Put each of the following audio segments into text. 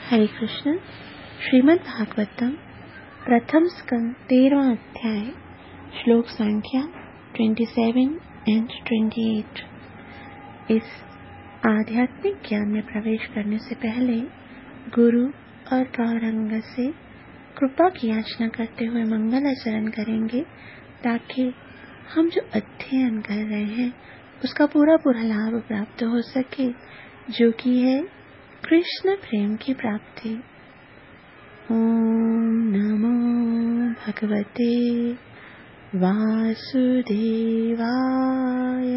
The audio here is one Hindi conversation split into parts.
हरे कृष्ण। श्रीमद् भागवतम प्रथम स्कंद 13वां अध्याय श्लोक संख्या 27 एंड 28। इस आध्यात्मिक ज्ञान में प्रवेश करने से पहले गुरु और गौरंग से कृपा की याचना करते हुए मंगल आचरण करेंगे, ताकि हम जो अध्ययन कर रहे हैं उसका पूरा लाभ प्राप्त हो सके, जो कि है कृष्ण प्रेम की प्राप्ति। ओम नमो भगवते वासुदेवाय।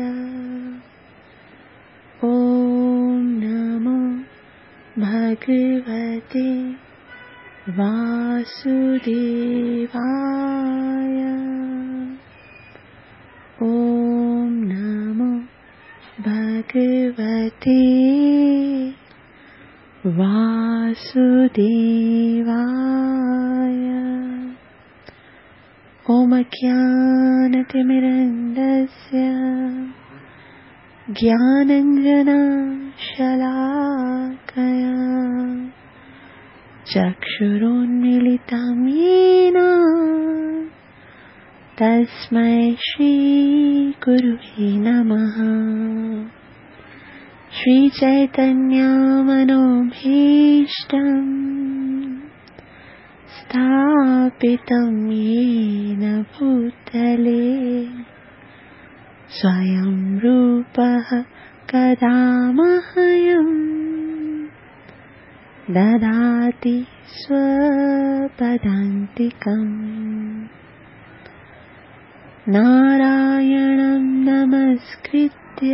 ओम नमो भगवते वासुदेवाय। ओम नमो भगवते वासुदेवाय। ओम ज्ञानतिमिरन्दस्य ज्ञानाञ्जनशलाकया चक्षुरुन्मीलितं येन तस्मै श्रीगुरुवे नमः। श्रीचैतन्यमनोभीष्टं स्थापितं येन भूतले स्वयं रूपः कदा मह्यं ददाति स्वपदान्तिकम्। नारायणं नमस्कृत्य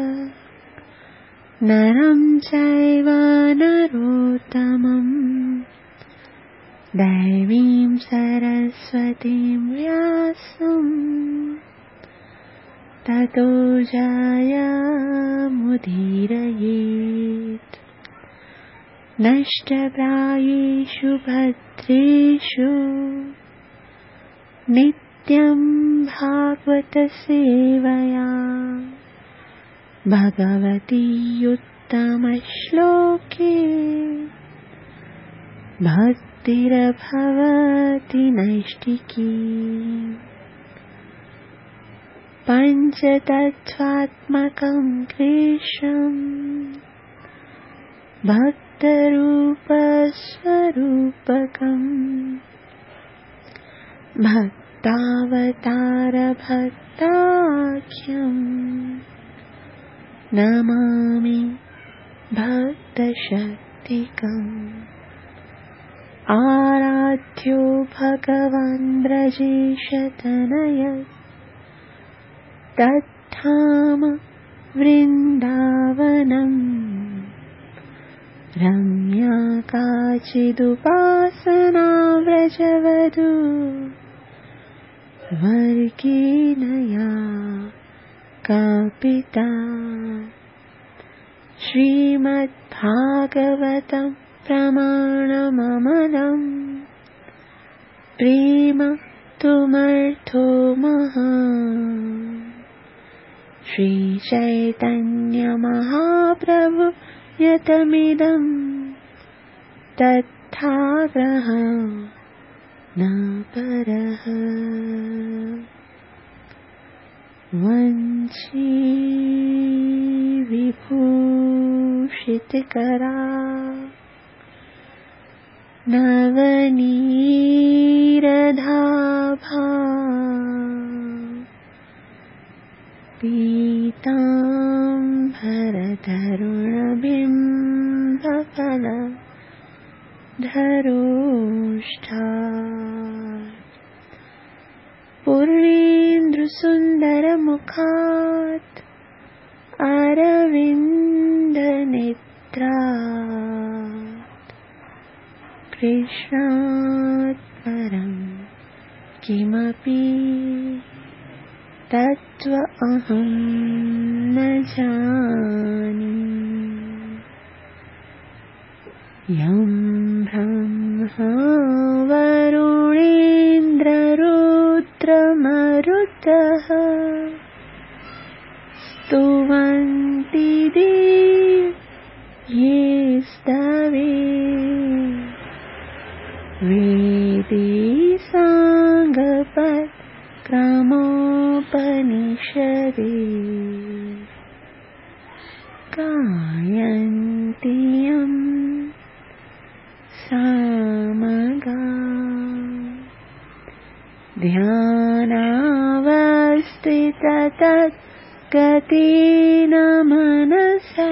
नरं चैव नरोत्तमं दैवीं सरस्वतीं व्यासं ततो जयमुदीरयेत्। नष्टप्रायेषु भद्रेषु नित्यं भागवतसेवया भगवती उत्तमश्लोके भक्तिर्भवति नैष्टिकी। पञ्चतत्त्वात्मकं कृष्णं भक्तरूपस्वरूपकं भक्तावतारभक्ताख्यं नमामि भक्तशक्तिकम्। आराध्यो भगवान् ब्रजेशतनयः तद्धाम वृन्दावनम् रम्या काचिदुपासना व्रजवधू वर्गेणया कल्पिता। श्रीमद्भागवतं प्रमाणममलं प्रेम तुमर्थो महान्। श्रीचैतन्यमहाप्रभु यतमिदं तत्थाग्रह न परः। वंशी विभूषितकरा नवनीरदाभा पीताम्बरतरुणबिम्बफलधरोष्ठा पूर्णेन्दुसुन्दरमुखात् अरविन्दनेत्रात् कृष्णात् परं किमपि तत्त्वमहं न जाने। यं ब्रह्मा वरुणेन्द्ररुद्रमरुतः स्तुवन्ति देव ये स्तवे वेदे साङ्गपक्रमोपनिषदे गायन्ति यं सामगा ध्यानावस्थिततद्गतेन मनसा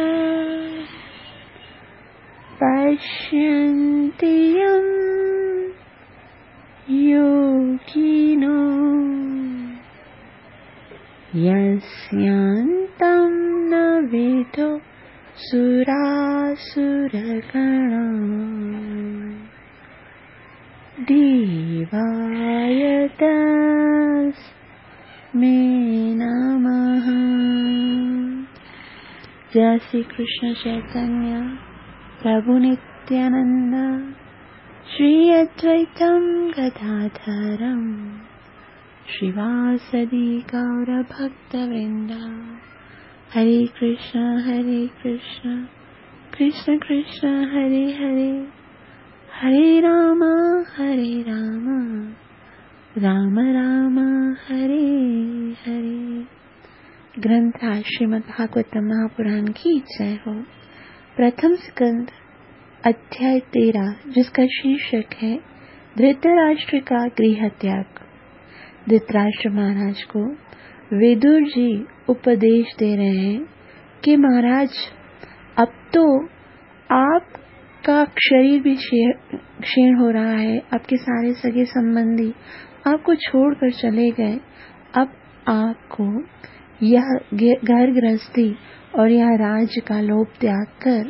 पश्यन्ति यं योगिनो यस्यान्तं न विदो सुरासुरगणा देवाय तस्मै नमः। जय श्री कृष्ण चैतन्य प्रभु नित्यानंद श्री अद्वैतम गदाधरम श्रीवासदि गौर भक्तवृंदा। हरे कृष्ण कृष्ण कृष्ण हरे हरे, हरे राम राम राम हरे हरे। ग्रंथ श्रीमद् भागवतम महापुराण की जय हो। प्रथम स्कंद अध्याय 13, जिसका शीर्षक है धृतराष्ट्र का गृह त्याग। धृतराष्ट्र महाराज को विदुर जी उपदेश दे रहे हैं कि महाराज, अब तो आपका शरीर भी क्षीण हो रहा है, आपके सारे सगे संबंधी आपको छोड़कर चले गए। अब आपको यह घर गृहस्थी और यह राज्य का लोभ त्याग कर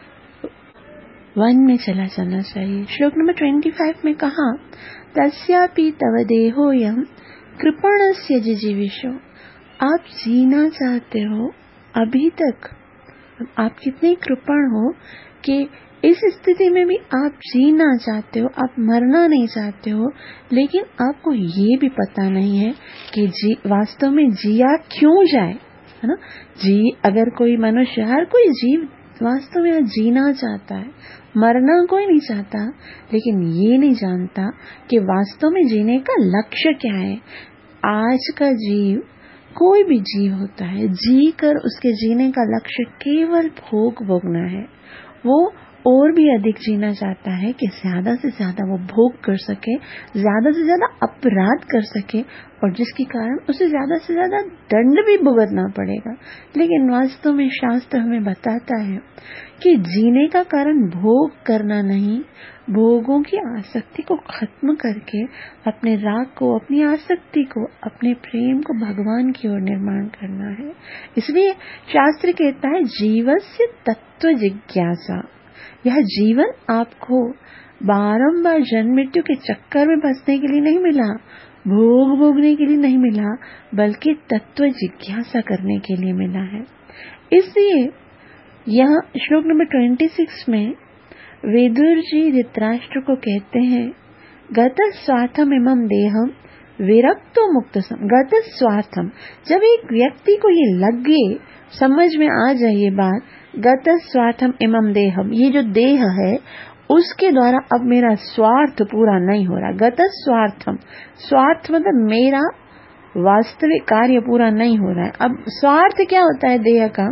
वन में चला जाना चाहिए। श्लोक नंबर 25 में कहा, तस्यापि तव देहोयम कृपणस्य जिजीविषो। आप जीना चाहते हो, अभी तक आप कितने कृपण हो कि इस स्थिति में भी आप जीना चाहते हो, आप मरना नहीं चाहते हो, लेकिन आपको ये भी पता नहीं है कि वास्तव में जिया क्यों जाए, है ना। अगर कोई मनुष्य, हर कोई जीव वास्तव में जीना चाहता है, मरना कोई नहीं चाहता, लेकिन ये नहीं जानता कि वास्तव में जीने का लक्ष्य क्या है। आज का जीव, कोई भी जीव होता है, जी कर उसके जीने का लक्ष्य केवल भोग भोगना है। वो और भी अधिक जीना चाहता है कि ज्यादा से ज्यादा वो भोग कर सके, ज्यादा से ज्यादा अपराध कर सके, और जिसके कारण उसे ज्यादा से ज्यादा दंड भी भुगतना पड़ेगा। लेकिन वास्तव में शास्त्र हमें बताता है कि जीने का कारण भोग करना नहीं, भोगों की आसक्ति को खत्म करके अपने राग को, अपनी आसक्ति को, अपने प्रेम को भगवान की ओर निर्माण करना है। इसलिए शास्त्र कहता है, जीवस्य तत्व जिज्ञासा। यह जीवन आपको बारंबार जन्म मृत्यु के चक्कर में फंसने के लिए नहीं मिला, भोग भोगने के लिए नहीं मिला, बल्कि तत्व जिज्ञासा करने के लिए मिला है। इसलिए यहाँ श्लोक नंबर 26 में विदुर जी धृतराष्ट्र को कहते हैं, गत स्वार्थम इमं देहम विरक्तो मुक्त सम। गत स्वार्थम, जब एक व्यक्ति को ये लगे, समझ में आ जाए ये बात, गत स्वार्थम इमं देहम, ये जो देह है उसके द्वारा अब मेरा स्वार्थ पूरा नहीं हो रहा। गत स्वार्थम, स्वार्थ मतलब मेरा वास्तविक कार्य पूरा नहीं हो रहा है। अब स्वार्थ क्या होता है देह का?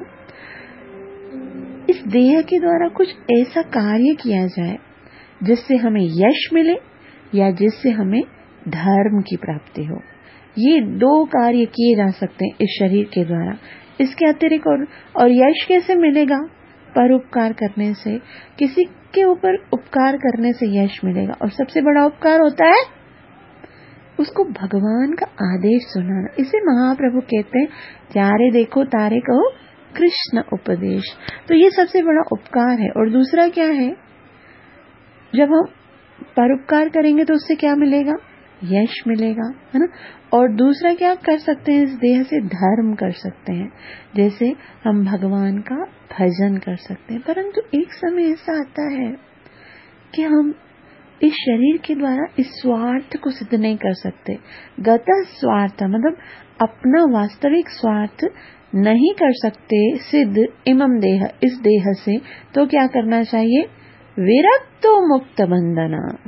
इस देह के द्वारा कुछ ऐसा कार्य किया जाए जिससे हमें यश मिले या जिससे हमें धर्म की प्राप्ति हो। ये दो कार्य किए जा सकते हैं इस शरीर के द्वारा। इसके अतिरिक्त और यश कैसे मिलेगा? परोपकार करने से, किसी के ऊपर उपकार करने से यश मिलेगा। और सबसे बड़ा उपकार होता है उसको भगवान का आदेश सुनाना। इसे महाप्रभु कहते हैं, त्यारे देखो तारे कहो कृष्ण उपदेश। तो ये सबसे बड़ा उपकार है। और दूसरा क्या है? जब हम परोपकार करेंगे तो उससे क्या मिलेगा? यश मिलेगा, है ना। और दूसरा क्या कर सकते हैं? इस देह से धर्म कर सकते हैं, जैसे हम भगवान का भजन कर सकते हैं। परंतु एक समय ऐसा आता है कि हम इस शरीर के द्वारा इस स्वार्थ को सिद्ध नहीं कर सकते। गत स्वार्थ मतलब अपना वास्तविक स्वार्थ नहीं कर सकते सिद्ध इमम देह, इस देह से। तो क्या करना चाहिए? विरक्तो मुक्त बंधना।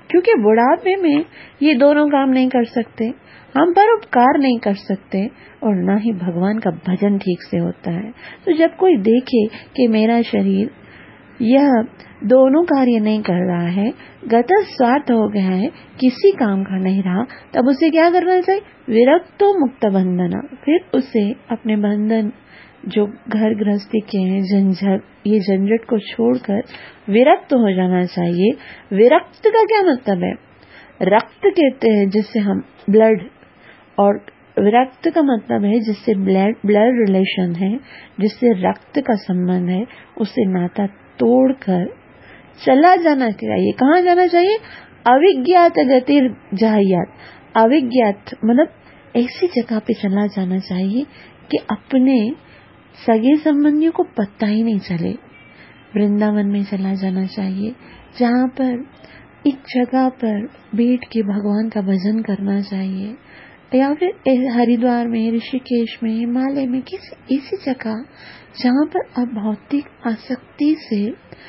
क्योंकि बुढ़ापे में ये दोनों काम नहीं कर सकते, हम परोपकार नहीं कर सकते और ना ही भगवान का भजन ठीक से होता है। तो जब कोई देखे कि मेरा शरीर यह दोनों कार्य नहीं कर रहा है, गत स्वार्थ हो गया है, किसी काम का नहीं रहा, तब उसे क्या करना चाहिए? विरक्तो मुक्त बंधना। फिर उसे अपने बंधन जो घर गृहस्थी के हैं, झंझट, ये झंझट को छोड़कर विरक्त हो जाना चाहिए। विरक्त का क्या मतलब है? रक्त कहते हैं जिससे हम ब्लड, और विरक्त का मतलब है जिससे ब्लड रिलेशन है, जिससे रक्त का संबंध है, उससे नाता तोड़कर चला जाना चाहिए। कहाँ जाना चाहिए? अविज्ञात गतिर जाहियात। अविज्ञात मतलब ऐसी जगह पे चला जाना चाहिए कि अपने सगे संबंधियों को पता ही नहीं चले। वृंदावन में चला जाना चाहिए, जहाँ पर एक जगह पर बैठ के भगवान का भजन करना चाहिए, या फिर हरिद्वार में, ऋषिकेश में, हिमालय में, किसी ऐसी जगह जहाँ पर आप भौतिक आसक्ति से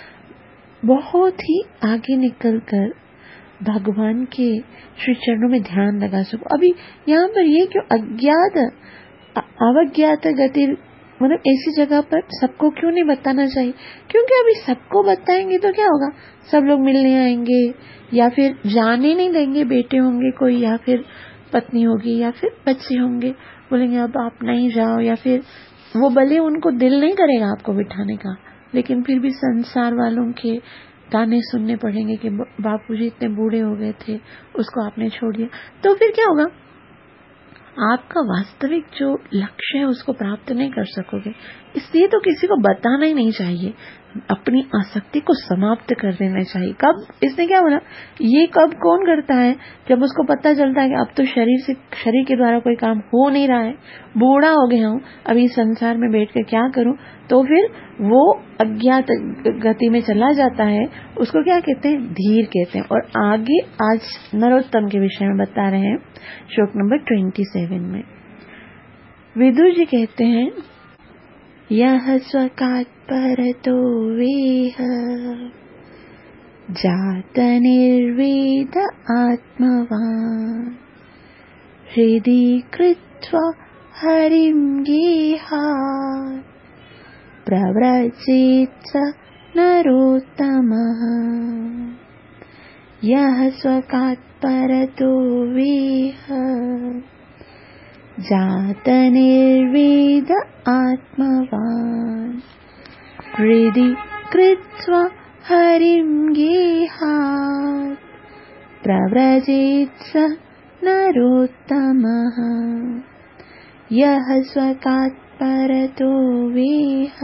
बहुत ही आगे निकलकर भगवान के श्री चरणों में ध्यान लगा सको। अभी यहाँ पर ये क्यों अज्ञात अवज्ञात गति, मतलब ऐसी जगह पर सबको क्यों नहीं बताना चाहिए? क्योंकि अभी सबको बताएंगे तो क्या होगा? सब लोग मिलने आएंगे, या फिर जाने नहीं देंगे। बेटे होंगे कोई, या फिर पत्नी होगी, या फिर बच्चे होंगे, बोलेंगे अब आप नहीं जाओ, या फिर वो भले उनको दिल नहीं करेगा आपको बिठाने का, लेकिन फिर भी संसार वालों के गाने सुनने पड़ेंगे कि बापूजी इतने बूढ़े हो गए थे, उसको आपने छोड़ दिया। तो फिर क्या होगा? आपका वास्तविक जो लक्ष्य है उसको प्राप्त नहीं कर सकोगे। इसलिए तो किसी को बताना ही नहीं चाहिए, अपनी आसक्ति को समाप्त कर देना चाहिए। कब? इसने क्या बोला? ये कब कौन करता है? जब उसको पता चलता है कि अब तो शरीर के द्वारा कोई काम हो नहीं रहा है, बूढ़ा हो गया हूँ, अभी संसार में बैठ कर क्या करूं, तो फिर वो अज्ञात गति में चला जाता है। उसको क्या कहते हैं? धीर कहते हैं। और आगे आज नरोत्तम के विषय में बता रहे हैं, श्लोक नंबर 27 में विदुर जी कहते हैं, यह स्वकात् परतो वेह जात निर्वेद आत्मवान् हृदि कृत्वा हरिं गेहात् प्रव्रजेत् स नरोत्तमः। यः स्वकात् परतो वेह जात निर्वेद आत्मवान् हृदि कृत्वा हरिं गेहात् प्रव्रजेत् स नरोत्तमः। यः स्वकात् परतो वेह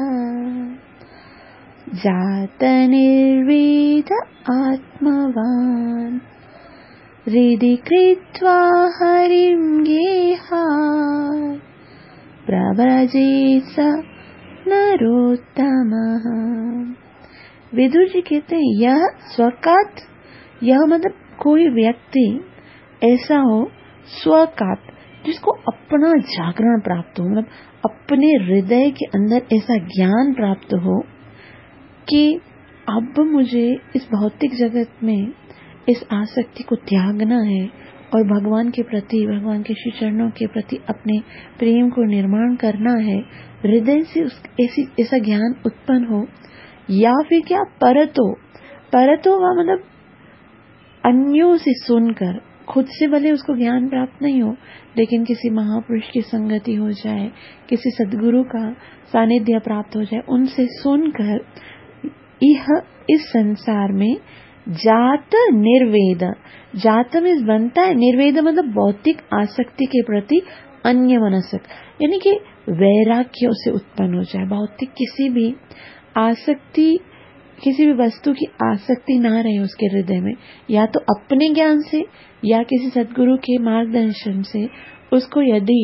जात निर्वेद आत्मवान् हृदि कृत्वा हरिं गेहात् प्रव्रजेत् स नरोत्तमः। विदुर जी कहते हैं, यह स्वकात, यह मतलब कोई व्यक्ति ऐसा हो स्वकात जिसको अपना जागरण प्राप्त हो, मतलब अपने हृदय के अंदर ऐसा ज्ञान प्राप्त हो कि अब मुझे इस भौतिक जगत में इस आसक्ति को त्यागना है और भगवान के प्रति, भगवान के श्री चरणों के प्रति अपने प्रेम को निर्माण करना है। हृदय से ऐसा ज्ञान उत्पन्न हो। या फिर क्या? परतो का मतलब अन्यों से सुनकर, खुद से भले उसको ज्ञान प्राप्त नहीं हो, लेकिन किसी महापुरुष की संगति हो जाए, किसी सद्गुरु का सानिध्य प्राप्त हो जाए, उनसे सुनकर यह इस संसार में जात निर्वेद, जात में बनता है, निर्वेद मतलब भौतिक आसक्ति के प्रति अन्य मनसक, यानी कि वैराग्य से उत्पन्न हो जाए। भौतिक किसी भी आसक्ति, किसी भी वस्तु की आसक्ति ना रहे उसके हृदय में, या तो अपने ज्ञान से या किसी सद्गुरु के मार्गदर्शन से उसको यदि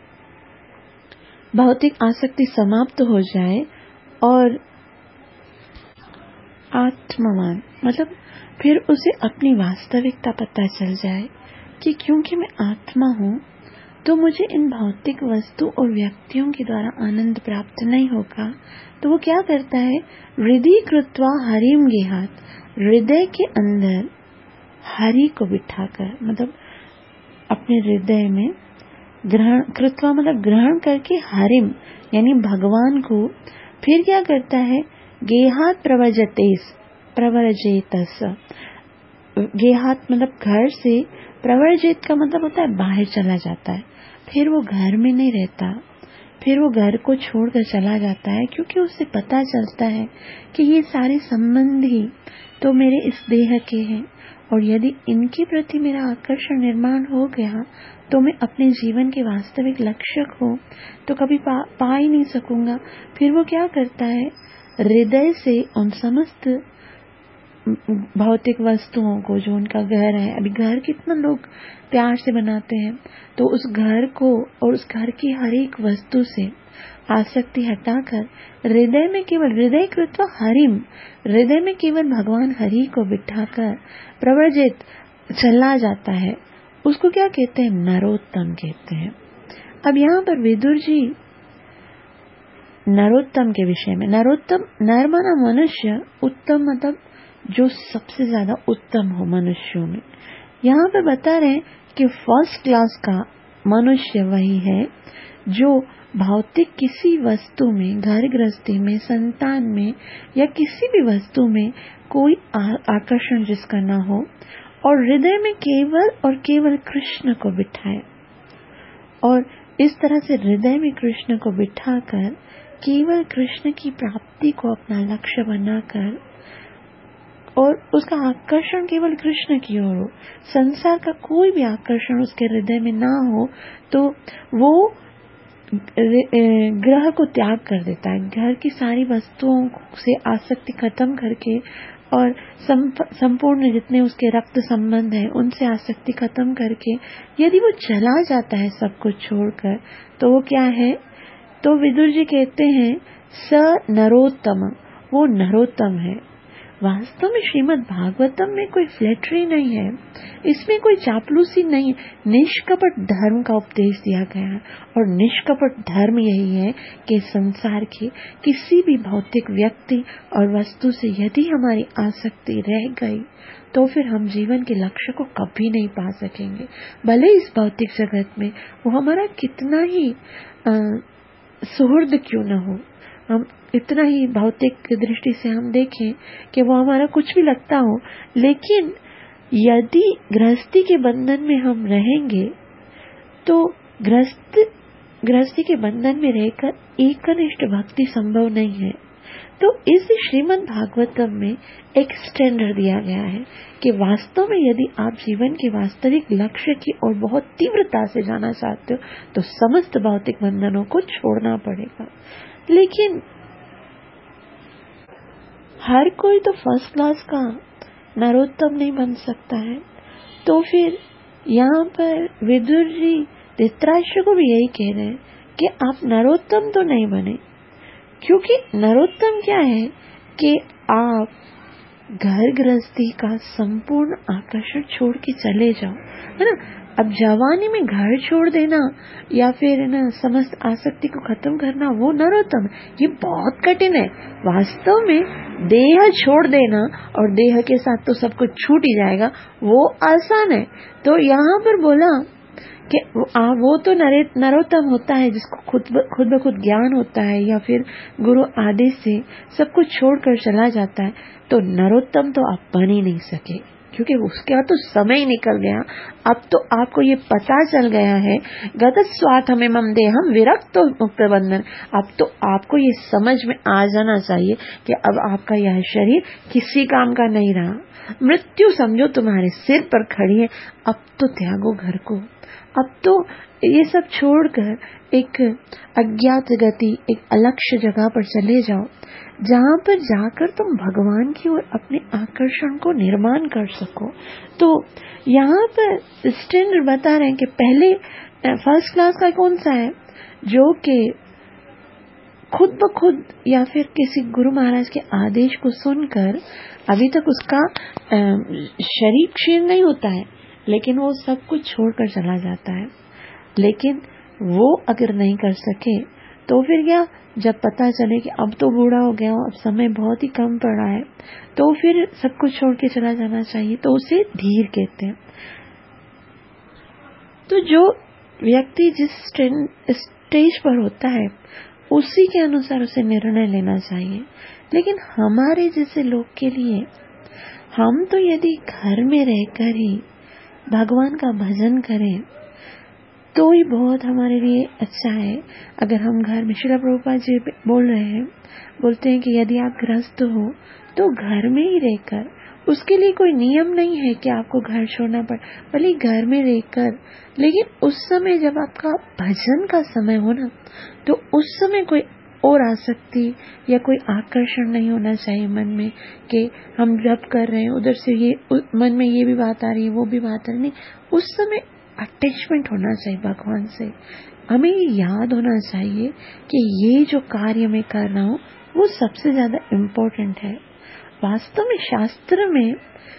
भौतिक आसक्ति समाप्त हो जाए और आत्मवान मतलब फिर उसे अपनी वास्तविकता पता चल जाए कि क्योंकि मैं आत्मा हूँ तो मुझे इन भौतिक वस्तु और व्यक्तियों के द्वारा आनंद प्राप्त नहीं होगा। तो वो क्या करता है? हृदि कृत्वा हरिं गेहात्, हृदय के अंदर हरि को बिठाकर, मतलब अपने हृदय में ग्रहण कृत्वा, मतलब ग्रहण करके हरिम यानी भगवान को फिर क्या करता है, गेहात प्रवर्जेतस। गेहात मतलब घर से, प्रवर्जित का मतलब होता है बाहर चला जाता है। फिर वो घर में नहीं रहता, फिर वो घर को छोड़कर चला जाता है, क्योंकि उसे पता चलता है कि ये सारे संबंधी तो मेरे इस देह के हैं, और यदि इनके प्रति मेरा आकर्षण निर्माण हो गया तो मैं अपने जीवन के वास्तविक लक्ष्य को तो कभी पा ही नहीं सकूंगा। फिर वो क्या करता है, हृदय से उन समस्त भौतिक वस्तुओं को, जो उनका घर है, अभी घर कितना लोग प्यार से बनाते हैं, तो उस घर को और उस घर की हर एक वस्तु से आसक्ति हटाकर हृदय में केवल हृदय कृत्वा हरिम, हृदय में केवल भगवान हरि को बिठाकर प्रवर्जित चला जाता है। उसको क्या कहते हैं, नरोत्तम कहते हैं। अब यहाँ पर विदुर जी नरोत्तम के विषय में, नरोत्तम नर माना मनुष्य, उत्तम मतलब जो सबसे ज्यादा उत्तम हो मनुष्यों में। यहाँ पे बता रहे हैं कि फर्स्ट क्लास का मनुष्य वही है जो भौतिक किसी वस्तु में, घर गृहस्थी में, संतान में या किसी भी वस्तु में कोई आकर्षण जिसका ना हो, और हृदय में केवल और केवल कृष्ण को बिठाए। और इस तरह से हृदय में कृष्ण को बिठाकर केवल कृष्ण की प्राप्ति को अपना लक्ष्य बनाकर, और उसका आकर्षण केवल कृष्ण की ओर हो, संसार का कोई भी आकर्षण उसके हृदय में ना हो, तो वो ग्रह को त्याग कर देता है। घर की सारी वस्तुओं से आसक्ति खत्म करके और संपूर्ण जितने उसके रक्त संबंध है उनसे आसक्ति खत्म करके यदि वो चला जाता है सब कुछ छोड़कर, तो वो क्या है, तो विदुर जी कहते हैं स नरोत्तम, वो नरोत्तम है। वास्तव में श्रीमद् भागवतम में कोई फ्लैटरी नहीं है, इसमें कोई चापलूसी नहीं, निष्कपट धर्म का उपदेश दिया गया है। और निष्कपट धर्म यही है कि संसार के किसी भी भौतिक व्यक्ति और वस्तु से यदि हमारी आसक्ति रह गई तो फिर हम जीवन के लक्ष्य को कभी नहीं पा सकेंगे। भले इस भौतिक जगत में वो हमारा कितना ही सुहृद क्यों न हो, हम इतना ही भौतिक दृष्टि से हम देखें कि वो हमारा कुछ भी लगता हो, लेकिन यदि गृहस्थी के बंधन में हम रहेंगे तो गृहस्थी के बंधन में रहकर एकनिष्ठ भक्ति संभव नहीं है। तो इस श्रीमद् भागवतम में एक स्टैंडर्ड दिया गया है कि वास्तव में यदि आप जीवन के वास्तविक लक्ष्य की ओर बहुत तीव्रता से जाना चाहते हो तो समस्त भौतिक बंधनों को छोड़ना पड़ेगा। लेकिन हर कोई तो फर्स्ट क्लास का नरोत्तम नहीं बन सकता है। तो फिर यहाँ पर विदुर जी धृतराष्ट्र को भी यही कह रहे हैं कि आप नरोत्तम तो नहीं बने, क्योंकि नरोत्तम क्या है कि आप घर गृहस्थी का संपूर्ण आकर्षण छोड़ के चले जाओ, है ना। अब जवानी में घर छोड़ देना या फिर ना समस्त आसक्ति को खत्म करना वो नरोत्तम, ये बहुत कठिन है। वास्तव में देह छोड़ देना और देह के साथ तो सब कुछ छूट ही जाएगा, वो आसान है। तो यहाँ पर बोला कि वो तो नरोत्तम होता है जिसको खुद ब खुद ज्ञान होता है या फिर गुरु आदेश से सब कुछ छोड़कर चला जाता है। तो नरोत्तम तो आप बन ही नहीं सके, क्योंकि उसका तो समय ही निकल गया। अब तो आपको ये पता चल गया है, गत स्वार्थ हमें मम देहम विरक्त मुक्त बंधन। अब तो आपको ये समझ में आ जाना चाहिए कि अब आपका यह शरीर किसी काम का नहीं रहा। मृत्यु समझो तुम्हारे सिर पर खड़ी है, अब तो त्यागो घर को। अब तो ये सब छोड़कर एक अज्ञात गति, एक अलक्ष्य जगह पर चले जाओ, जहाँ पर जाकर तुम भगवान की ओर अपने आकर्षण को निर्माण कर सको। तो यहाँ पर स्टैंडर्ड बता रहे हैं कि पहले फर्स्ट क्लास का कौन सा है, जो कि खुद ब खुद या फिर किसी गुरु महाराज के आदेश को सुनकर अभी तक उसका शरीर क्षीण नहीं होता है, लेकिन वो सब कुछ छोड़कर चला जाता है। लेकिन वो अगर नहीं कर सके तो फिर क्या, जब पता चले कि अब तो बूढ़ा हो गया, अब समय बहुत ही कम पड़ा है, तो फिर सब कुछ छोड़ के चला जाना चाहिए, तो उसे धीर कहते हैं। तो जो व्यक्ति जिस स्टेज पर होता है उसी के अनुसार उसे निर्णय लेना चाहिए। लेकिन हमारे जैसे लोग के लिए, हम तो यदि घर में रहकर ही भगवान का भजन करें तो ही बहुत हमारे लिए अच्छा है। अगर हम घर में, श्रील प्रभुपाद जी बोल रहे हैं, बोलते हैं कि यदि आप गृहस्थ हो तो घर में ही रहकर, उसके लिए कोई नियम नहीं है कि आपको घर छोड़ना पड़े, भले घर में रहकर, लेकिन उस समय जब आपका भजन का समय हो ना, तो उस समय कोई और आसक्ति या कोई आकर्षण नहीं होना चाहिए मन में कि हम जब कर रहे हैं उधर से ये मन में ये भी बात आ रही है, वो भी बात आ रही, नहीं, उस समय अटैचमेंट होना चाहिए भगवान से। हमें ये याद होना चाहिए कि ये जो कार्य मैं कर रहा हूँ वो सबसे ज्यादा इम्पोर्टेंट है। वास्तव में शास्त्र में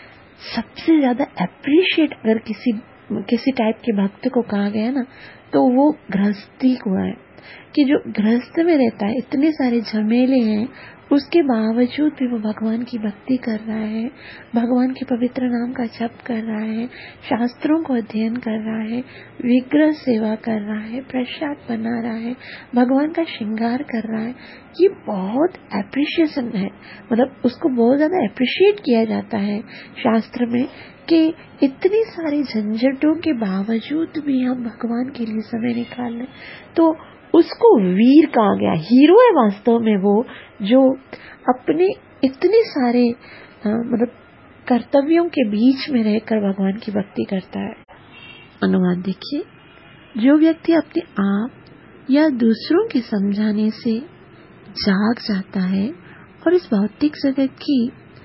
सबसे ज्यादा अप्रिशिएट अगर किसी टाइप के भक्त को कहा गया ना, तो वो गृहस्थी को है, कि जो गृहस्थ में रहता है, इतने सारे झमेले हैं, उसके बावजूद भी वो भगवान की भक्ति कर रहा है, भगवान के पवित्र नाम का जप कर रहा है, शास्त्रों को अध्ययन कर रहा है, विग्रह सेवा कर रहा है, प्रसाद बना रहा है, भगवान का श्रृंगार कर रहा है। ये बहुत एप्रिशिएशन है, मतलब उसको बहुत ज्यादा एप्रिशिएट किया जाता है शास्त्र में, कि इतनी सारी झंझटों के बावजूद भी हम भगवान के लिए समय निकाल लें, तो उसको वीर कहा गया। हीरो है वास्तव में वो, जो अपने इतने सारे मतलब कर्तव्यों के बीच में रहकर भगवान की भक्ति करता है। अनुवाद देखिए, जो व्यक्ति अपने आप या दूसरों के समझाने से जाग जाता है और इस भौतिक जगत की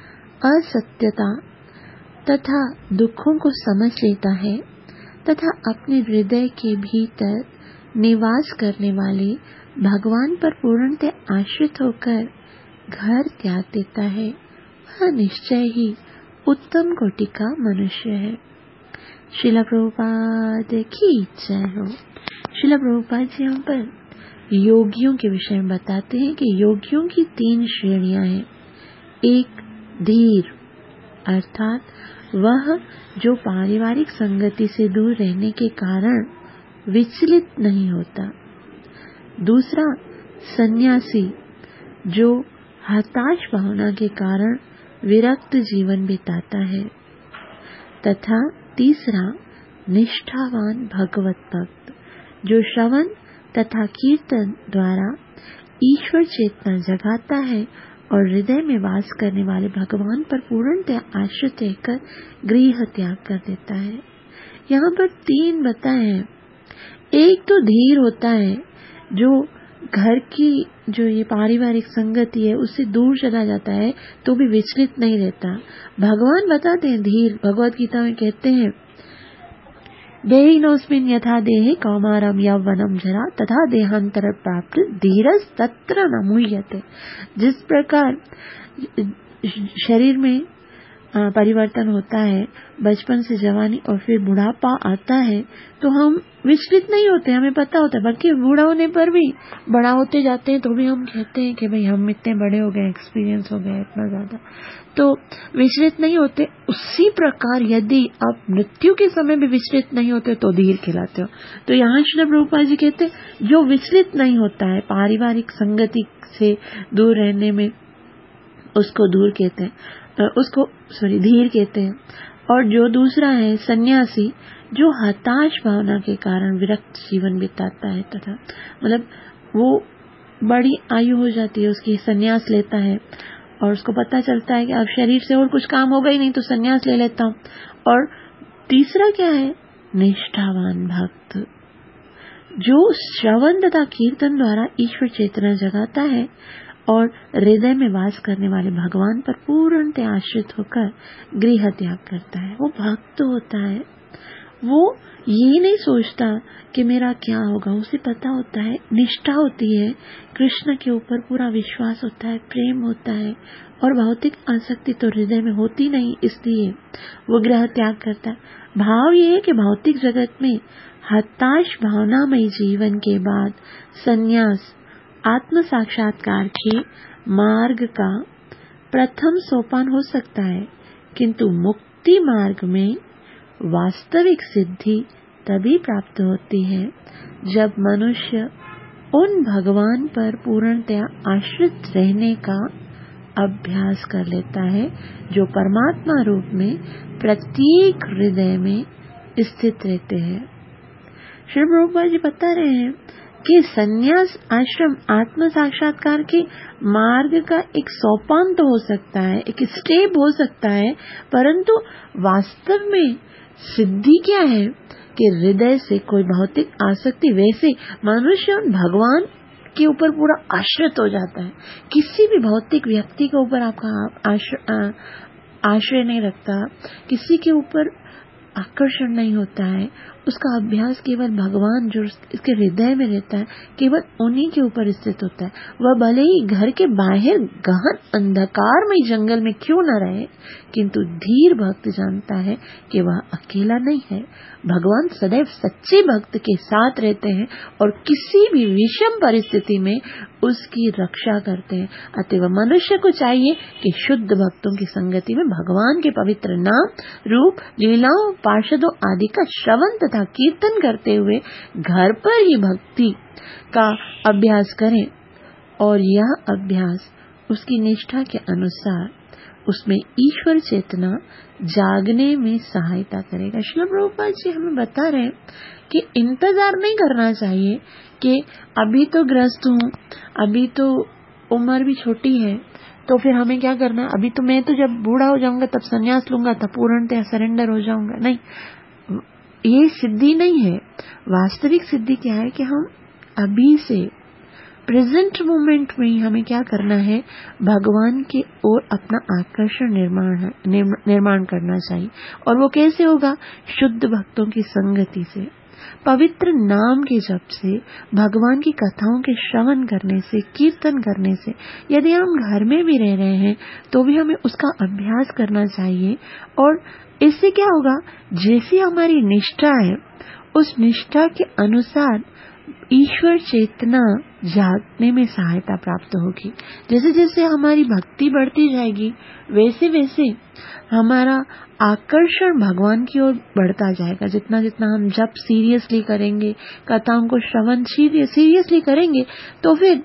असत्यता तथा दुखों को समझ लेता है तथा अपने हृदय के भीतर निवास करने वाले भगवान पर पूर्णतः आश्रित होकर घर त्याग देता है, वह निश्चय ही उत्तम कोटि का मनुष्य है। श्रील प्रभुपाद की जय हो। श्रील प्रभुपाद जी हम पर योगियों के विषय में बताते हैं कि योगियों की 3 श्रेणियां हैं। एक, धीर, अर्थात वह जो पारिवारिक संगति से दूर रहने के कारण विचलित नहीं होता। दूसरा, सन्यासी, जो हताश भावना के कारण विरक्त जीवन बिताता है। तथा तीसरा, निष्ठावान भगवत भक्त, जो श्रवण तथा कीर्तन द्वारा ईश्वर चेतना जगाता है और हृदय में वास करने वाले भगवान पर पूर्णतः आश्रित रहकर गृह त्याग कर देता है। यहाँ पर 3 बताए हैं। एक तो धीर होता है, जो घर की जो ये पारिवारिक संगति है उससे दूर चला जाता है तो भी विचलित नहीं रहता। भगवान बताते हैं धीर, भगवत गीता में कहते हैं, देहिनोऽस्मिन् यथा देहे कौमारम यौवनम जरा तथा देहांतर प्राप्त धीरज तत्र न मुह्यते। जिस प्रकार शरीर में परिवर्तन होता है, बचपन से जवानी और फिर बुढ़ापा आता है, तो हम विचलित नहीं होते, हमें पता होता है। बल्कि बूढ़ा होने पर भी, बड़ा होते जाते हैं तो भी हम कहते हैं कि भाई हम इतने बड़े हो गए, एक्सपीरियंस हो गया इतना ज्यादा, तो विचलित नहीं होते। उसी प्रकार यदि आप मृत्यु के समय भी विचलित नहीं होते तो धीर कहलाते हो। तो यहाँ श्री प्रभुपाद जी कहते हैं, जो विचलित नहीं होता है पारिवारिक संगति से दूर रहने में, उसको धीर कहते हैं। और जो दूसरा है सन्यासी, जो हताश भावना के कारण विरक्त जीवन बिताता है, तथा मतलब वो बड़ी आयु हो जाती है उसकी, सन्यास लेता है और उसको पता चलता है कि अब शरीर से और कुछ काम होगा ही नहीं तो सन्यास ले लेता हूँ। और तीसरा क्या है, निष्ठावान भक्त, जो श्रवण तथा कीर्तन द्वारा ईश्वर चेतना जगाता है और हृदय में वास करने वाले भगवान पर पूर्णतः आश्रित होकर गृह त्याग करता है। वो भक्त होता है, वो ये नहीं सोचता कि मेरा क्या होगा, उसे पता होता है, निष्ठा होती है, कृष्ण के ऊपर पूरा विश्वास होता है, प्रेम होता है, और भौतिक आसक्ति तो हृदय में होती नहीं, इसलिए वो गृह त्याग करता है। भाव ये है कि भौतिक जगत में हताश भावनामय जीवन के बाद सन्यास आत्म साक्षात्कार के मार्ग का प्रथम सोपान हो सकता है, किंतु मुक्ति मार्ग में वास्तविक सिद्धि तभी प्राप्त होती है जब मनुष्य उन भगवान पर पूर्णतया आश्रित रहने का अभ्यास कर लेता है जो परमात्मा रूप में प्रत्येक हृदय में स्थित रहते हैं। श्री प्रभुपाद जी बता रहे हैं कि संन्यास आश्रम आत्म साक्षात्कार के मार्ग का एक सोपान तो हो सकता है, एक स्टेप हो सकता है, परंतु वास्तव में सिद्धि क्या है कि हृदय से कोई भौतिक आसक्ति, वैसे मनुष्य भगवान के ऊपर पूरा आश्रित हो जाता है, किसी भी भौतिक व्यक्ति के ऊपर आपका आश्रय नहीं रखता, किसी के ऊपर आकर्षण नहीं होता है, उसका अभ्यास केवल भगवान जो इसके हृदय में रहता है केवल उन्हीं के ऊपर स्थित होता है। वह भले ही घर के बाहर गहन अंधकार में जंगल में क्यों न रहे, किंतु धीर भक्त जानता है कि वह अकेला नहीं है। भगवान सदैव सच्चे भक्त के साथ रहते हैं और किसी भी विषम परिस्थिति में उसकी रक्षा करते हैं। अतः मनुष्य को चाहिए कि शुद्ध भक्तों की संगति में भगवान के पवित्र नाम, रूप, लीलाओं, पार्षदों आदि का श्रवण तथा कीर्तन करते हुए घर पर ही भक्ति का अभ्यास करें, और यह अभ्यास उसकी निष्ठा के अनुसार उसमें ईश्वर चेतना जागने में सहायता करेगा। श्रील प्रभुपाद जी हमें बता रहे हैं कि इंतजार नहीं करना चाहिए कि अभी तो ग्रस्त हूँ, अभी तो उम्र भी छोटी है, तो फिर हमें क्या करना है, अभी तो मैं तो जब बूढ़ा हो जाऊंगा तब संन्यास लूंगा, तब पूर्णतः सरेंडर हो जाऊंगा। नहीं, ये सिद्धि नहीं है। वास्तविक सिद्धि क्या है कि हम अभी से प्रेजेंट मोमेंट में ही हमें क्या करना है, भगवान की ओर अपना आकर्षण निर्माण करना चाहिए। और वो कैसे होगा? शुद्ध भक्तों की संगति से, पवित्र नाम के जप से, भगवान की कथाओं के श्रवण करने से, कीर्तन करने से। यदि हम घर में भी रह रहे हैं तो भी हमें उसका अभ्यास करना चाहिए। और इससे क्या होगा, जैसी हमारी निष्ठा है उस निष्ठा के अनुसार ईश्वर चेतना जागने में सहायता प्राप्त होगी। जैसे जैसे हमारी भक्ति बढ़ती जाएगी वैसे वैसे हमारा आकर्षण भगवान की ओर बढ़ता जाएगा। जितना जितना हम जप सीरियसली करेंगे, कथाओं को श्रवण सीरियसली करेंगे, तो फिर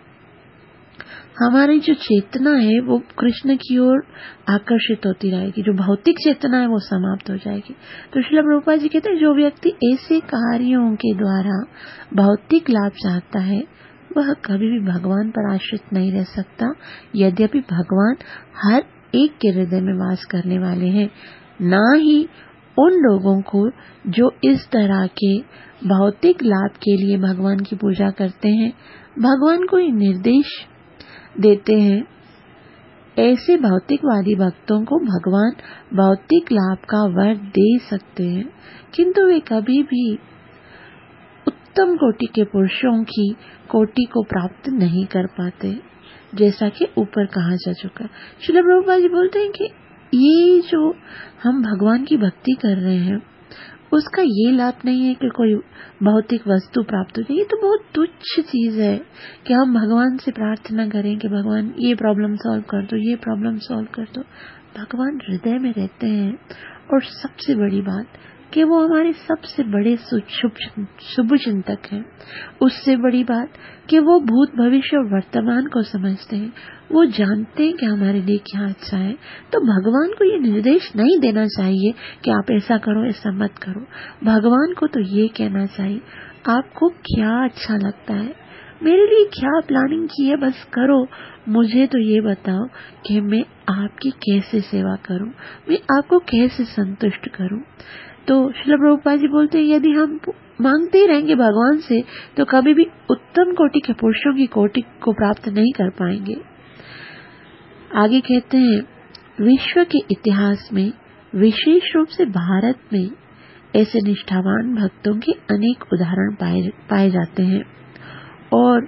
हमारी जो चेतना है वो कृष्ण की ओर आकर्षित होती रहेगी। जो भौतिक चेतना है वो समाप्त हो जाएगी। तो श्रील प्रभुपाद जी कहते हैं, जो व्यक्ति ऐसे कार्यों के द्वारा भौतिक लाभ चाहता है वह कभी भी भगवान पर आश्रित नहीं रह सकता। यद्यपि भगवान हर एक के हृदय में वास करने वाले हैं, ना ही उन लोगों को जो इस तरह के भौतिक लाभ के लिए भगवान की पूजा करते हैं भगवान को निर्देश देते हैं। ऐसे भौतिकवादी भक्तों को भगवान भौतिक लाभ का वर दे सकते हैं, किंतु वे कभी भी उत्तम कोटि के पुरुषों की कोटि को प्राप्त नहीं कर पाते, जैसा कि ऊपर कहा जा चुका है। श्रील प्रभुपाद जी बोलते हैं कि ये जो हम भगवान की भक्ति कर रहे हैं उसका ये लाभ नहीं है कि कोई भौतिक वस्तु प्राप्त हो जाए। ये तो बहुत तुच्छ चीज है कि हम भगवान से प्रार्थना करें कि भगवान ये प्रॉब्लम सॉल्व कर दो, ये प्रॉब्लम सॉल्व कर दो। भगवान हृदय में रहते हैं, और सबसे बड़ी बात कि वो हमारे सबसे बड़े शुभ चिंतक हैं। उससे बड़ी बात कि वो भूत भविष्य और वर्तमान को समझते हैं। वो जानते हैं कि हमारे लिए क्या अच्छा है। तो भगवान को ये निर्देश नहीं देना चाहिए कि आप ऐसा करो, ऐसा मत करो। भगवान को तो ये कहना चाहिए, आपको क्या अच्छा लगता है, मेरे लिए क्या प्लानिंग की है, बस करो। मुझे तो ये बताओ कि मैं आपकी कैसे सेवा करूं, मैं आपको कैसे संतुष्ट करूं। तो श्रील प्रभुपाद जी बोलते हैं, यदि हम मांगते ही रहेंगे भगवान से तो कभी भी उत्तम कोटि के पुरुषों की कोटि को प्राप्त नहीं कर पाएंगे। आगे कहते हैं, विश्व के इतिहास में विशेष रूप से भारत में ऐसे निष्ठावान भक्तों के अनेक उदाहरण पाए जाते हैं, और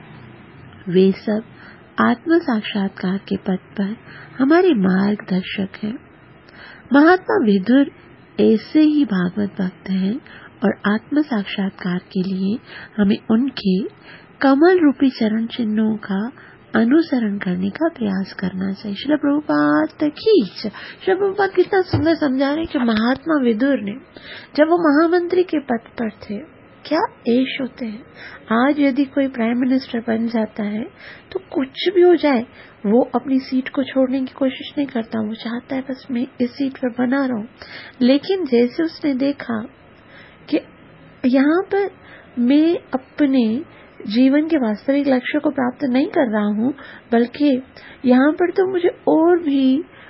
वे सब आत्म साक्षात्कार के पथ पर हमारे मार्गदर्शक हैं। महात्मा विदुर ऐसे ही भागवत भक्त हैं, और आत्म साक्षात्कार के लिए हमें उनके कमल रूपी चरण चिन्हों का अनुसरण करने का प्रयास करना चाहिए। श्रील प्रभुपाद की इच्छा। श्रील प्रभुपाद कितना सुंदर समझा रहे कि महात्मा विदुर ने जब वो महामंत्री के पद पर थे, क्या ऐश होते हैं। आज यदि कोई प्राइम मिनिस्टर बन जाता है तो कुछ भी हो जाए वो अपनी सीट को छोड़ने की कोशिश नहीं करता, वो चाहता है बस मैं इस सीट पर बना रहूं। लेकिन जैसे उसने देखा कि यहाँ पर मैं अपने जीवन के वास्तविक लक्ष्य को प्राप्त नहीं कर रहा हूँ, बल्कि यहाँ पर तो मुझे और भी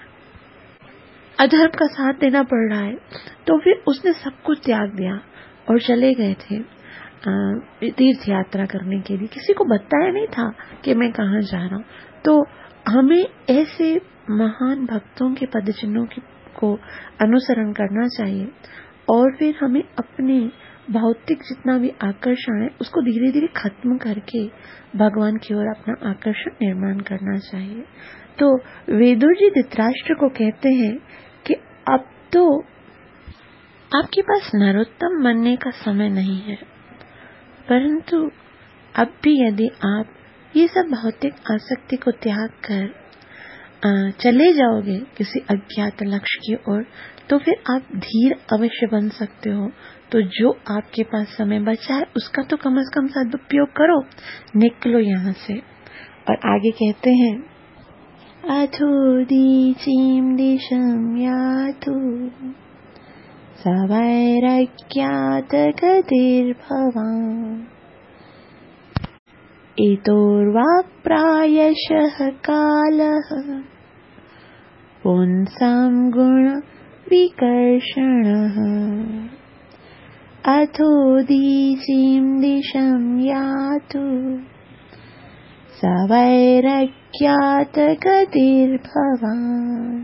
अधर्म का साथ देना पड़ रहा है, तो फिर उसने सब कुछ त्याग दिया और चले गए थे तीर्थ यात्रा करने के लिए। किसी को बताया नहीं था कि मैं कहाँ जा रहा हूँ। तो हमें ऐसे महान भक्तों के पद चिन्हों को अनुसरण करना चाहिए और फिर हमें अपने भौतिक जितना भी आकर्षण है उसको धीरे धीरे खत्म करके भगवान की ओर अपना आकर्षण निर्माण करना चाहिए। तो विदुर जी धृतराष्ट्र को कहते हैं कि अब तो आपके पास नरोत्तम बनने का समय नहीं है, परंतु अब भी यदि आप ये सब भौतिक आसक्ति को त्याग कर चले जाओगे किसी अज्ञात लक्ष्य की ओर, तो फिर आप धीर अवश्य बन सकते हो। तो जो आपके पास समय बचा है उसका तो कम से कम सदुपयोग करो, निकलो यहाँ से। और आगे कहते हैं, अथो दीचीम दिशम यातु सवैरज्ञात गतिर्भवान् एतोर्वाक्प्रायशः कालः पुंसां गुण विकर्षणः अथो दीचीं दिशं यातु सवैरज्ञात गतिर्भवान्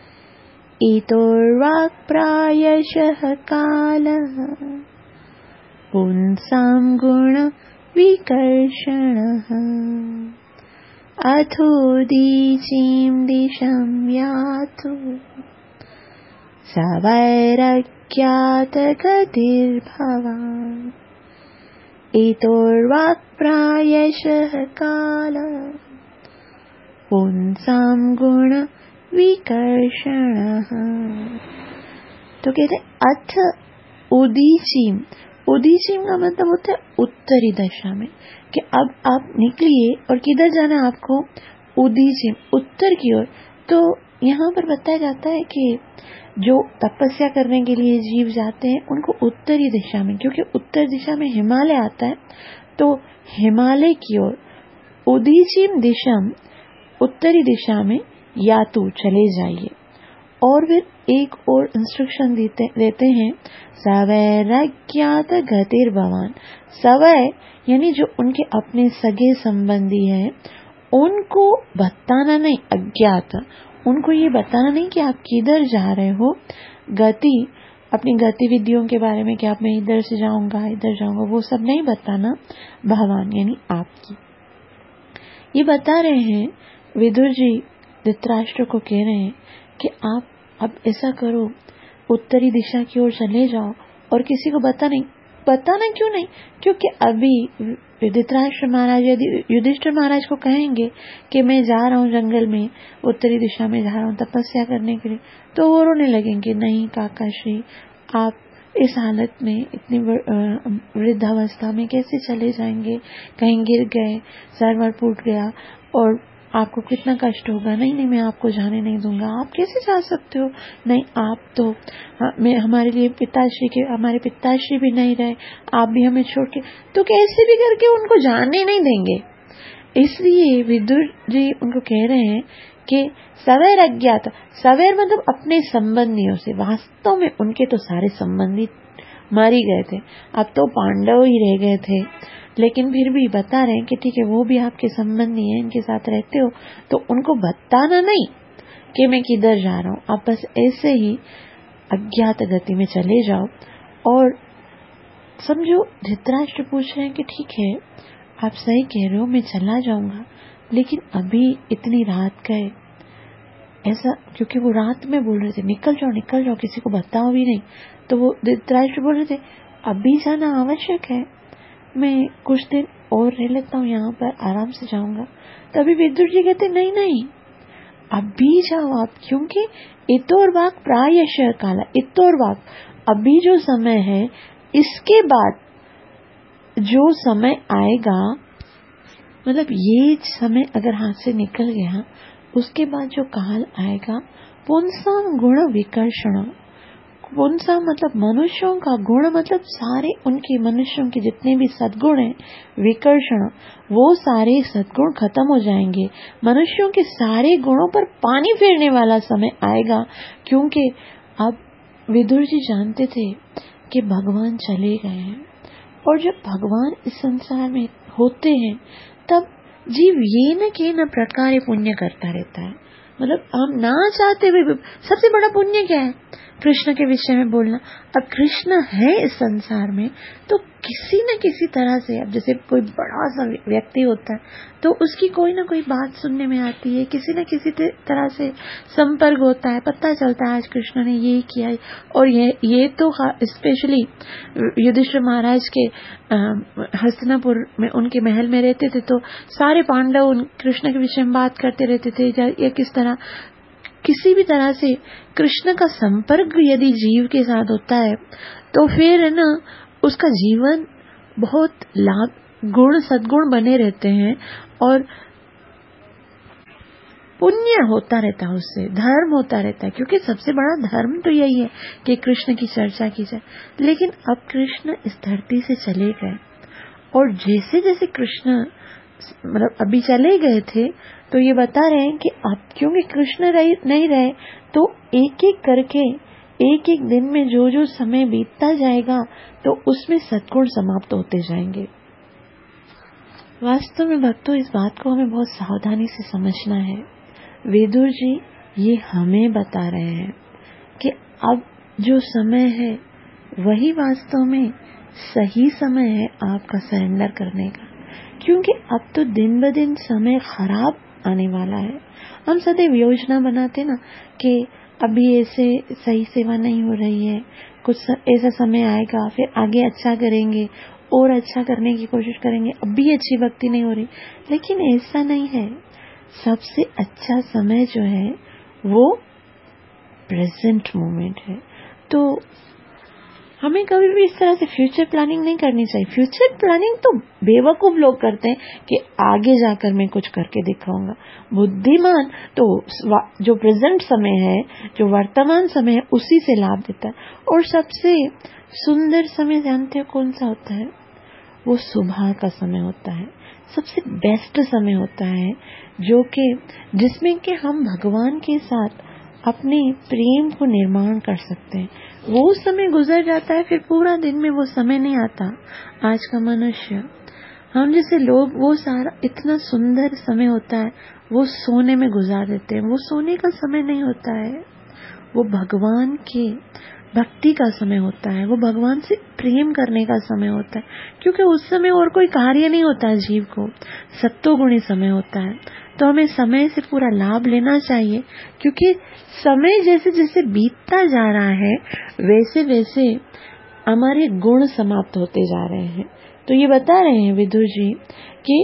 एतोर्वाक्प्रायशः कालः पुंसां गुण विकर्षणः अथो दीचीं दिशं यातु सवैरज्ञात गतिर्भवान् एतोर्वाक्प्रायशः कालः पुंसां गुण विकर्षणः। तो कहते अथ उदीचीम, उदीचीम का मतलब होता है उत्तरी दिशा में, कि अब आप निकलिए और किधर जाना है आपको, उदीचीम उत्तर की ओर। तो यहाँ पर बताया जाता है कि जो तपस्या करने के लिए जीव जाते हैं उनको उत्तरी दिशा में, क्योंकि उत्तर दिशा में हिमालय आता है, तो हिमालय की ओर उदीचीम दिशम उत्तरी दिशा में यातु चले जाइए। और फिर एक और इंस्ट्रक्शन देते हैं, सवैरज्ञात गतिर्भवान्। सवै यानी जो उनके अपने सगे संबंधी हैं उनको बताना नहीं, अज्ञात उनको ये बताना नहीं कि आप किधर जा रहे हो। गति अपनी गतिविधियों के बारे में कि आप मैं इधर से जाऊंगा इधर जाऊंगा, वो सब नहीं बताना। भगवान यानी आपकी, ये बता रहे हैं विदुर जी धृतराष्ट्र को कह रहे हैं कि आप अब ऐसा करो, उत्तरी दिशा की ओर चले जाओ और किसी को बताना क्यों नहीं, क्योंकि अभी धृतराष्ट्र महाराज यदि युधिष्ठिर महाराज को कहेंगे कि मैं जा रहा हूँ जंगल में, उत्तरी दिशा में जा रहा हूँ तपस्या करने के लिए, तो वो रोने लगेंगे, नहीं काकाश्री आप इस हालत में इतनी वृद्धावस्था में कैसे चले जाएंगे, कहीं गिर गए, सर वर फूट गया और आपको कितना कष्ट होगा। नहीं मैं आपको जाने नहीं दूंगा, आप कैसे जा सकते हो, नहीं आप तो हमारे लिए हमारे पिताश्री भी नहीं रहे, आप भी हमें छोड़ के, तो कैसे भी करके उनको जाने नहीं देंगे। इसलिए विदुर जी उनको कह रहे हैं कि सवैर अज्ञात, सवैर मतलब अपने संबंधियों से, वास्तव में उनके तो सारे संबंधी मर ही गए थे, अब तो पांडव ही रह गए थे, लेकिन फिर भी बता रहे हैं कि ठीक है वो भी आपके संबंधी हैं, इनके साथ रहते हो, तो उनको बताना नहीं कि मैं किधर जा रहा हूँ, आप बस ऐसे ही अज्ञात गति में चले जाओ। और समझो धृतराष्ट्र पूछ रहे हैं कि ठीक है आप सही कह रहे हो, मैं चला जाऊंगा, लेकिन अभी इतनी रात गए, ऐसा क्योंकि वो रात में बोल रहे थे निकल जाओ किसी को बताओ भी नहीं, तो वो धृतराष्ट्र बोल रहे थे अभी जाना आवश्यक है, मैं कुछ दिन और रह लेता हूँ, यहाँ पर आराम से जाऊंगा। तभी विदुर जी कहते नहीं नहीं, अभी जाओ आप, क्योंकि इतोर्वाक प्रायशः काला, इतोर्वाक अभी जो समय है, इसके बाद जो समय आएगा, मतलब ये समय अगर हाथ से निकल गया, उसके बाद जो काल आएगा, पुंसाम गुण विकर्षण, पुंसा मतलब मनुष्यों का, गुण मतलब सारे उनके मनुष्यों के जितने भी सद्गुण हैं, विकर्षण वो सारे सद्गुण खत्म हो जाएंगे, मनुष्यों के सारे गुणों पर पानी फेरने वाला समय आएगा। क्योंकि अब विदुर जी जानते थे कि भगवान चले गए हैं, और जब भगवान इस संसार में होते हैं तब जीव ये न के न प्रकार पुण्य करता रहता है। मतलब हम ना चाहते हुए, सबसे बड़ा पुण्य क्या है? कृष्ण के विषय में बोलना। अब कृष्ण है इस संसार में, तो किसी न किसी तरह से, अब जैसे कोई बड़ा सा व्यक्ति होता है तो उसकी कोई ना कोई बात सुनने में आती है, किसी न किसी तरह से संपर्क होता है, पता चलता है आज कृष्ण ने ये किया। और ये तो स्पेशली युधिष्ठिर महाराज के हस्तिनापुर में उनके महल में रहते थे, तो सारे पांडव कृष्ण के विषय में बात करते रहते थे, या किस तरह किसी भी तरह से कृष्ण का संपर्क यदि जीव के साथ होता है तो फिर है ना, उसका जीवन बहुत लाभ, गुण सद्गुण बने रहते हैं और पुण्य होता रहता है, उससे धर्म होता रहता है। क्योंकि सबसे बड़ा धर्म तो यही है कि कृष्ण की चर्चा की जाए। लेकिन अब कृष्ण इस धरती से चले गए, और जैसे जैसे कृष्ण मतलब अभी चले गए थे, तो ये बता रहे हैं कि अब क्योंकि कृष्ण नहीं रहे, तो एक एक करके एक एक दिन में जो जो समय बीतता जाएगा तो उसमें सद्गुण समाप्त होते जाएंगे। वास्तव में भक्तों, इस बात को हमें बहुत सावधानी से समझना है। विदुर जी ये हमें बता रहे हैं कि अब जो समय है वही वास्तव में सही समय है आपका सरेंडर करने का। क्योंकि अब तो दिन ब दिन समय खराब आने वाला है। हम सदैव योजना बनाते ना कि अभी ऐसे सही सेवा नहीं हो रही है, कुछ ऐसा समय आएगा, फिर आगे अच्छा करेंगे और अच्छा करने की कोशिश करेंगे, अभी अच्छी भक्ति नहीं हो रही। लेकिन ऐसा नहीं है। सबसे अच्छा समय जो है वो प्रेजेंट मोमेंट है। तो हमें कभी भी इस तरह से फ्यूचर प्लानिंग नहीं करनी चाहिए। फ्यूचर प्लानिंग तो बेवकूफ लोग करते हैं कि आगे जाकर मैं कुछ करके दिखाऊंगा। बुद्धिमान तो जो प्रेजेंट समय है, जो वर्तमान समय है, उसी से लाभ देता है। और सबसे सुंदर समय जानते हो कौन सा होता है? वो सुबह का समय होता है। सबसे बेस्ट समय होता है, जो कि जिसमें कि हम भगवान के साथ अपने प्रेम को निर्माण कर सकते हैं। वो समय गुजर जाता है, फिर पूरा दिन में वो समय नहीं आता। आज का मनुष्य, हम जैसे लोग, वो सारा इतना सुंदर समय होता है वो सोने में गुजार देते हैं। वो सोने का समय नहीं होता है, वो भगवान के भक्ति का समय होता है, वो भगवान से प्रेम करने का समय होता है। क्योंकि उस समय और कोई कार्य नहीं होता है जीव को, सत्वगुणी समय होता है। तो हमें समय से पूरा लाभ लेना चाहिए, क्योंकि समय जैसे जैसे बीतता जा रहा है वैसे वैसे हमारे गुण समाप्त होते जा रहे हैं। तो ये बता रहे हैं विदुर जी कि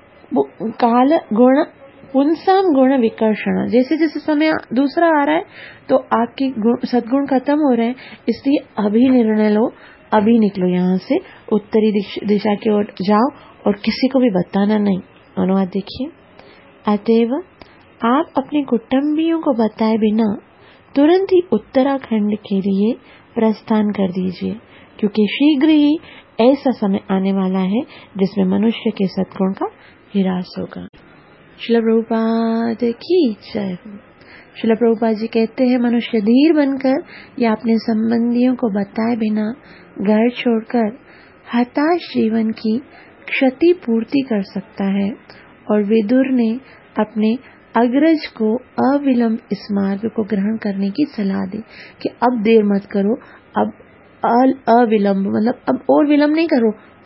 काल गुण पुंसाम गुण विकर्षण, जैसे जैसे समय दूसरा आ रहा है तो आपके सद्गुण खत्म हो रहे हैं। इसलिए अभी निर्णय लो, अभी निकलो यहाँ से, उत्तरी दिशा की ओर जाओ और किसी को भी बताना नहीं। अनुवाद देखिए। अतएव आप अपने कुटुंबियों को बताए बिना तुरंत ही उत्तराखंड के लिए प्रस्थान कर दीजिए, क्योंकि शीघ्र ही ऐसा समय आने वाला है जिसमें मनुष्य के सद्गुण का ह्रास होगा। श्रील प्रभुपाद की जय हो। श्रील प्रभुपाद जी कहते हैं, मनुष्य धीर बनकर या अपने संबंधियों को बताए बिना घर छोड़कर हताश जीवन की क्षति पूर्ति कर सकता है। और विदुर ने अपने अग्रज को अविलंब इस मार्ग को ग्रहण करने की सलाह दी कि अब देर मत करो, अब अविलंब मतलब अब और विलंब नहीं करो,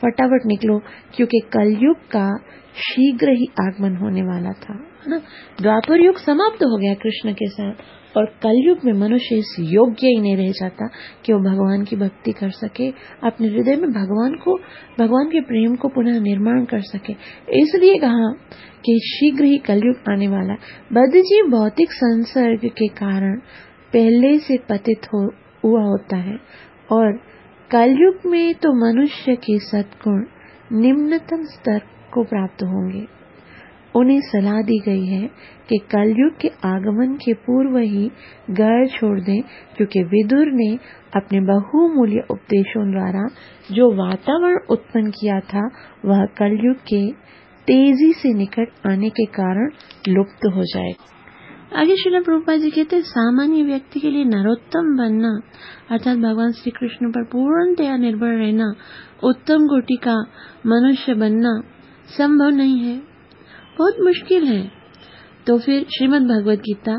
फटाफट निकलो, क्योंकि कलयुग का शीघ्र ही आगमन होने वाला था, है ना। द्वापर युग समाप्त हो गया कृष्ण के साथ, और कलयुग में मनुष्य इस योग्य ही नहीं रह जाता कि वो भगवान की भक्ति कर सके, अपने हृदय में भगवान के प्रेम को पुनः निर्माण कर सके। इसलिए कहा कि शीघ्र ही कलयुग आने वाला। बद्ध जीव भौतिक संसर्ग के कारण पहले से पतित हुआ होता है, और कलयुग में तो मनुष्य के सद्गुण निम्नतम स्तर को प्राप्त होंगे। उन्हें सलाह दी गई है कि कलयुग के आगमन के पूर्व ही घर छोड़ दें, क्योंकि विदुर ने अपने बहुमूल्य उपदेशों द्वारा जो वातावरण उत्पन्न किया था वह कलयुग के तेजी से निकट आने के कारण लुप्त हो जाएगा। आगे श्रील प्रभुपाद जी कहते हैं, सामान्य व्यक्ति के लिए नरोत्तम बनना अर्थात भगवान श्री कृष्ण पर पूर्णतया निर्भर रहना, उत्तम कोटि का मनुष्य बनना संभव नहीं है, बहुत मुश्किल है। तो फिर श्रीमद् भगवद गीता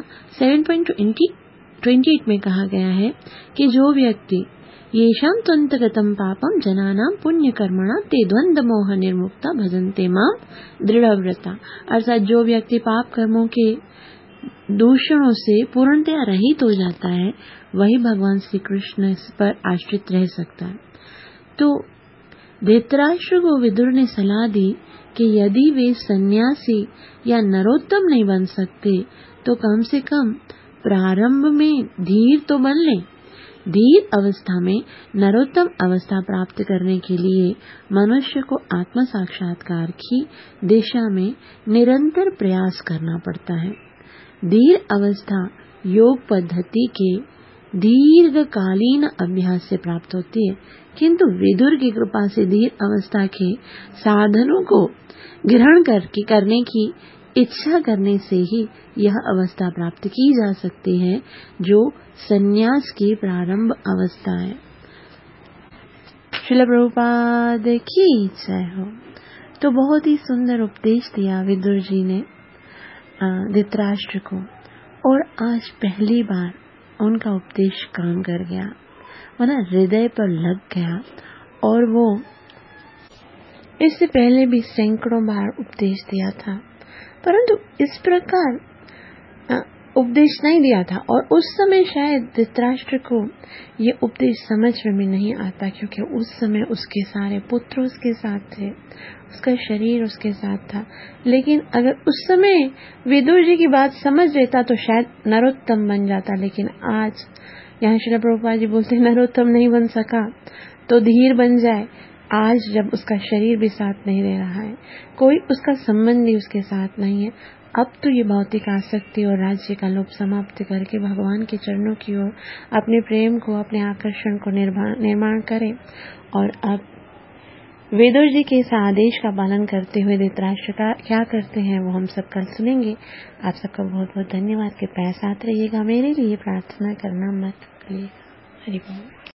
7.28 में कहा गया है कि जो व्यक्ति येषां त्वन्तगतं पापम जनानां पुण्य कर्मणा ते द्वंद्व मोह निर्मुक्ता भजन्ते माम दृढ़व्रता, अर्थात जो व्यक्ति पाप कर्मों के दूषणों से पूर्णतया रहित हो जाता है वही भगवान श्री कृष्ण पर आश्रित रह सकता है। तो धृतराष्ट्र को विदुर ने सलाह दी कि यदि वे सन्यासी या नरोत्तम नहीं बन सकते तो कम से कम प्रारंभ में धीर तो बन लें। धीर अवस्था में नरोत्तम अवस्था प्राप्त करने के लिए मनुष्य को आत्म साक्षात्कार की दिशा में निरंतर प्रयास करना पड़ता है। धीर अवस्था योग पद्धति के दीर्घकालीन अभ्यास से प्राप्त होती है, किंतु विदुर की कृपा से धीर अवस्था के साधनों को ग्रहण करने की इच्छा करने से ही यह अवस्था प्राप्त की जा सकती है, जो संन्यास की प्रारंभ अवस्था है। श्रील प्रभुपाद की जय हो। तो बहुत ही सुंदर उपदेश दिया विदुर जी ने धृतराष्ट्र को, और आज पहली बार उनका उपदेश काम कर गया, वरना हृदय पर लग गया। और वो इससे पहले भी सैकड़ों बार उपदेश दिया था, परंतु इस प्रकार उपदेश नहीं दिया था। और उस समय शायद धृतराष्ट्र को ये उपदेश समझ में भी नहीं आता, क्योंकि उस समय उसके सारे पुत्र उसके साथ थे, उसका शरीर उसके साथ था। लेकिन अगर उस समय विदुर जी की बात समझ लेता तो शायद नरोत्तम बन जाता। लेकिन आज यहाँ श्रील प्रभुपाद जी बोलते नरोत्तम नहीं बन सका तो धीर बन जाए। आज जब उसका शरीर भी साथ नहीं दे रहा है, कोई उसका संबंधी उसके साथ नहीं है, अब तो ये भौतिक आसक्ति और राज्य का लोभ समाप्त करके भगवान के चरणों की ओर अपने प्रेम को, अपने आकर्षण को निर्माण करे। और अब विदुर जी के इस आदेश का पालन करते हुए धृतराष्ट्र क्या करते हैं वो हम सब कल सुनेंगे। आप सबका बहुत बहुत धन्यवाद। के पैर साथ रहिएगा, मेरे लिए प्रार्थना करना मत भूलिएगा। हरि बोल।